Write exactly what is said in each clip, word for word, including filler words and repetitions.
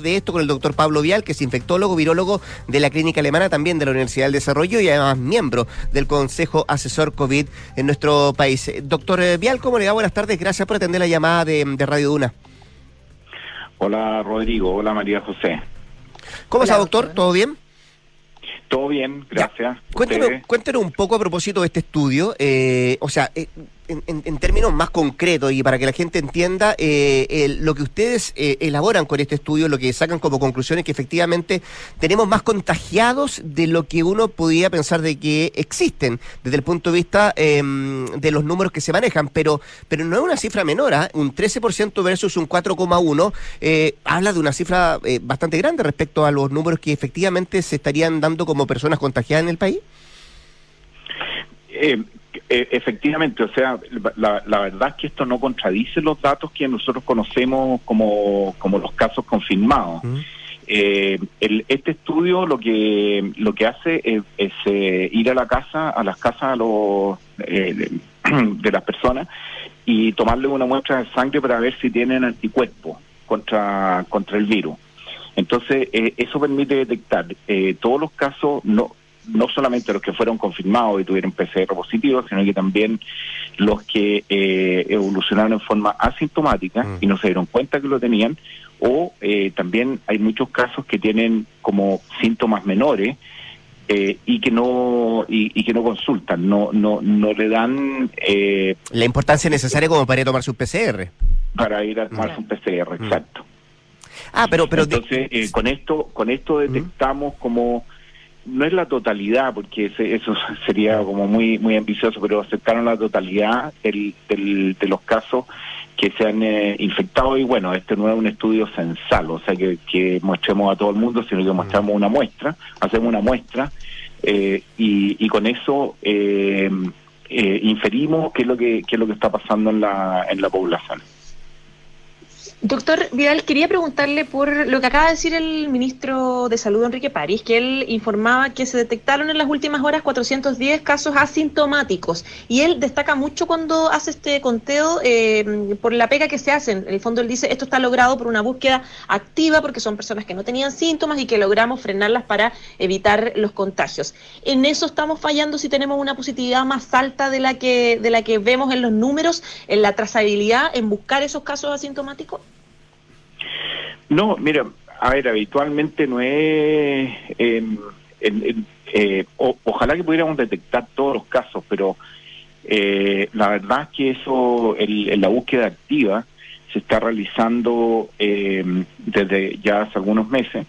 hablaremos de esto con el doctor Pablo Vial, que es infectólogo, virólogo de la Clínica Alemana, también de la Universidad del Desarrollo y además miembro del Consejo Asesor COVID en nuestro país. Doctor Vial, ¿cómo le va? Buenas tardes, gracias por atender la llamada de, de Radio Duna. Hola Rodrigo, hola María José. ¿Cómo está, doctor? ¿Todo bien? Todo bien, gracias. Cuéntenos, cuéntenos un poco a propósito de este estudio, eh, o sea, eh, en, en, en términos más concretos y para que la gente entienda eh, el, lo que ustedes eh, elaboran con este estudio, lo que sacan como conclusión es que efectivamente tenemos más contagiados de lo que uno podía pensar de que existen desde el punto de vista eh, de los números que se manejan, pero pero no es una cifra menor, ¿eh? Un trece por ciento versus un cuatro coma uno por ciento, eh, habla de una cifra eh, bastante grande respecto a los números que efectivamente se estarían dando como personas contagiadas en el país. Eh, eh, efectivamente, o sea, la, la verdad es que esto no contradice los datos que nosotros conocemos como, como los casos confirmados. Mm. Eh, el, este estudio lo que lo que hace es, es eh, ir a la casa, a las casas a los, eh, de, de las personas y tomarle una muestra de sangre para ver si tienen anticuerpos contra contra el virus. Entonces, eh, eso permite detectar eh, todos los casos, no no solamente los que fueron confirmados y tuvieron P C R positivo, sino que también los que eh, evolucionaron en forma asintomática mm. y no se dieron cuenta que lo tenían, o eh, también hay muchos casos que tienen como síntomas menores eh, y que no y, y que no consultan, no no no le dan eh, la importancia necesaria como para ir a tomarse un P C R. Para ir a tomarse mm. un P C R, mm. exacto. Ah, pero pero entonces de... eh, con esto con esto detectamos mm. como no es la totalidad, porque ese, eso sería como muy muy ambicioso, pero acercaron la totalidad del, del, de los casos que se han eh, infectado. Y bueno, este no es un estudio censal, o sea que, que mostremos a todo el mundo, sino que mostramos una muestra, hacemos una muestra eh, y, y con eso eh, eh, inferimos qué es lo que qué es lo que está pasando en la en la población. Doctor Vidal, quería preguntarle por lo que acaba de decir el ministro de Salud, Enrique París, que él informaba que se detectaron en las últimas horas cuatrocientos diez casos asintomáticos, y él destaca mucho cuando hace este conteo eh, por la pega que se hace. En el fondo él dice, esto está logrado por una búsqueda activa, porque son personas que no tenían síntomas y que logramos frenarlas para evitar los contagios. En eso estamos fallando si tenemos una positividad más alta de la que, de la que vemos en los números, en la trazabilidad, en buscar esos casos asintomáticos. No, mira, a ver, habitualmente no es... Eh, en, en, eh, o, ojalá que pudiéramos detectar todos los casos, pero eh, la verdad es que eso, el, en la búsqueda activa, se está realizando eh, desde ya hace algunos meses,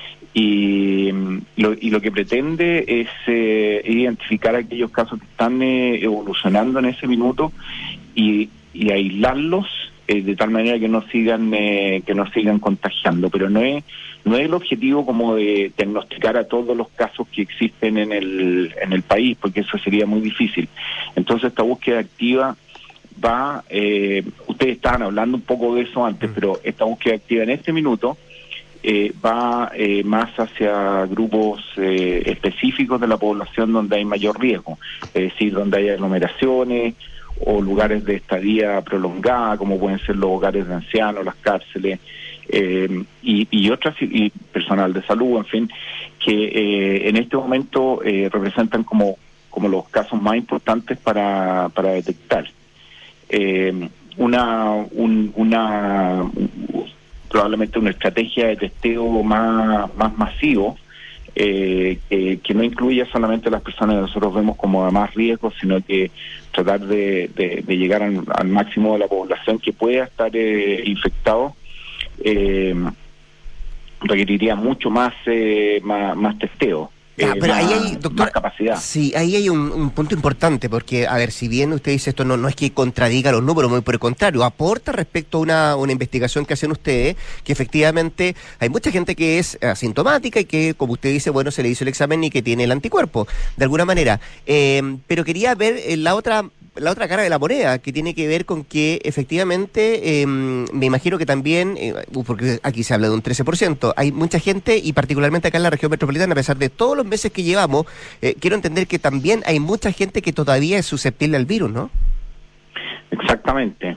y lo, y lo que pretende es eh, identificar aquellos casos que están eh, evolucionando en ese minuto y, y aislarlos Eh, de tal manera que no sigan eh, que no sigan contagiando, pero no es no es el objetivo como de diagnosticar a todos los casos que existen en el en el país, porque eso sería muy difícil. Entonces esta búsqueda activa va, eh, ustedes estaban hablando un poco de eso antes, pero esta búsqueda activa en este minuto eh, va eh, más hacia grupos eh, específicos de la población donde hay mayor riesgo, es decir, donde hay aglomeraciones o lugares de estadía prolongada, como pueden ser los hogares de ancianos, las cárceles, eh, y, y otras, y personal de salud, en fin, que eh, en este momento eh, representan como, como los casos más importantes para, para detectar. Eh, una, un, una, probablemente una estrategia de testeo más, más masivo, Eh, eh, que no incluya solamente a las personas que nosotros vemos como de más riesgo, sino que tratar de, de, de llegar al, al máximo de la población que pueda estar eh, infectado, eh, requeriría mucho más, eh, más, más testeo. Ya, eh, pero más, ahí hay, doctor, más capacidad. Sí, ahí hay un, un punto importante, porque, a ver, si bien usted dice esto no, no es que contradiga los números, muy por el contrario, aporta respecto a una, una investigación que hacen ustedes, que efectivamente hay mucha gente que es asintomática y que, como usted dice, bueno, se le hizo el examen y que tiene el anticuerpo, de alguna manera. Eh, pero quería ver eh, la otra... la otra cara de la moneda, que tiene que ver con que efectivamente, eh, me imagino que también, eh, porque aquí se habla de un trece por ciento, hay mucha gente, y particularmente acá en la región metropolitana, a pesar de todos los meses que llevamos, eh, quiero entender que también hay mucha gente que todavía es susceptible al virus, ¿no? Exactamente.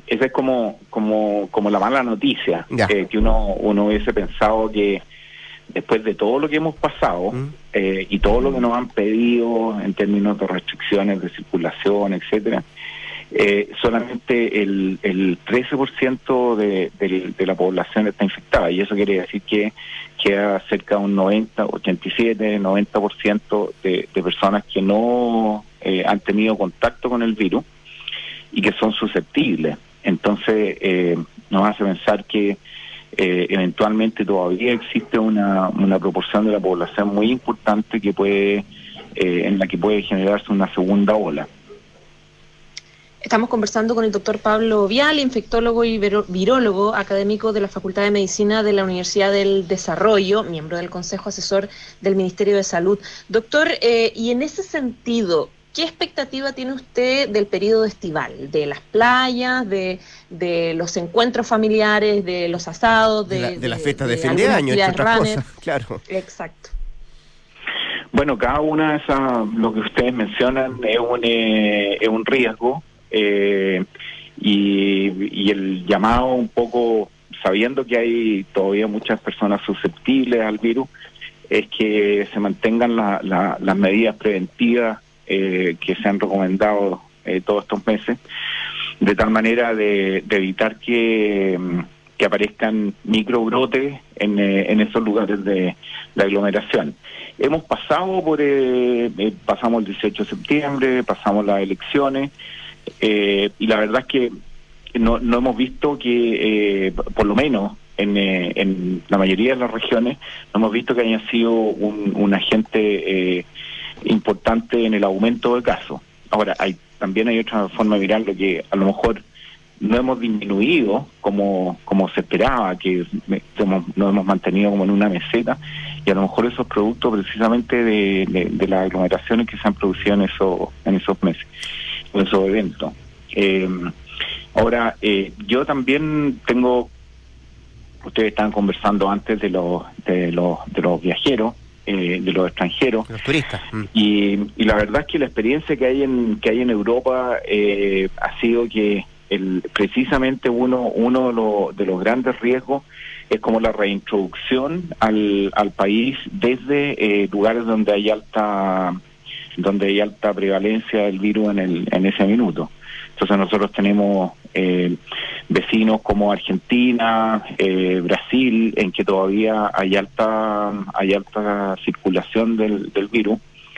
esa es como como como la mala noticia, eh, que uno uno hubiese pensado que después de todo lo que hemos pasado mm. eh, y todo lo que nos han pedido en términos de restricciones de circulación, etcétera, eh, solamente el, el trece por ciento de, de, de la población está infectada, y eso quiere decir que queda cerca de un noventa, ochenta y siete, noventa por ciento de, de personas que no eh, han tenido contacto con el virus y que son susceptibles. Entonces eh, nos hace pensar que eh, eventualmente todavía existe una, una proporción de la población muy importante que puede eh, en la que puede generarse una segunda ola. Estamos conversando con el doctor Pablo Vial, infectólogo y virólogo, académico de la Facultad de Medicina de la Universidad del Desarrollo, miembro del Consejo Asesor del Ministerio de Salud. Doctor, eh, y en ese sentido, ¿qué expectativa tiene usted del periodo estival? De las playas, de, de los encuentros familiares, de los asados, de, de, la, de, de las fiestas de, de fin de año, entre otras cosas, claro. Exacto. Bueno, cada una de esas, lo que ustedes mencionan, es un, eh, es un riesgo. Eh, y, y el llamado un poco, sabiendo que hay todavía muchas personas susceptibles al virus, es que se mantengan la, la, las medidas preventivas eh, que se han recomendado eh, todos estos meses, de tal manera de, de evitar que, que aparezcan microbrotes en, eh, en esos lugares de, de aglomeración. Hemos pasado por, eh, eh, pasamos el dieciocho de septiembre, pasamos las elecciones, Eh, y la verdad es que no, no hemos visto que, eh, por lo menos en, eh, en la mayoría de las regiones, no hemos visto que haya sido un, un agente eh, importante en el aumento de casos. Ahora, hay también hay otra forma de mirarlo, que a lo mejor no hemos disminuido como como se esperaba, que hemos, nos hemos mantenido como en una meseta, y a lo mejor esos productos precisamente de, de, de las aglomeraciones que se han producido en, eso, en esos meses, en esos eventos. Eh, ahora, eh, yo también tengo, ustedes estaban conversando antes de los de los, de los viajeros, eh, de los extranjeros, los turistas, mm. y, y la verdad es que la experiencia que hay en que hay en Europa eh, ha sido que el, precisamente uno uno de, los, de los grandes riesgos es como la reintroducción al, al país desde eh, lugares donde hay alta donde hay alta prevalencia del virus en el en ese minuto. Entonces nosotros tenemos eh, vecinos como Argentina, eh, Brasil, en que todavía hay alta hay alta circulación del, del virus,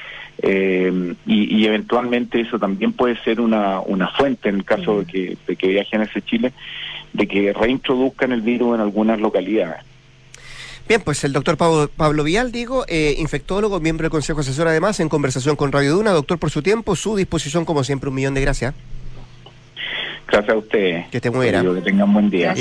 eh, y, y eventualmente eso también puede ser una, una fuente, en el caso de que, de que viajen hacia Chile, de que reintroduzcan el virus en algunas localidades. Bien, pues el doctor Pablo, Pablo Vial, digo, eh, infectólogo, miembro del Consejo Asesor, además, en conversación con Radio Duna. Doctor, por su tiempo, su disposición, como siempre, un millón de gracias. Gracias a ustedes. Que esté muy bien. Que tengan buen día.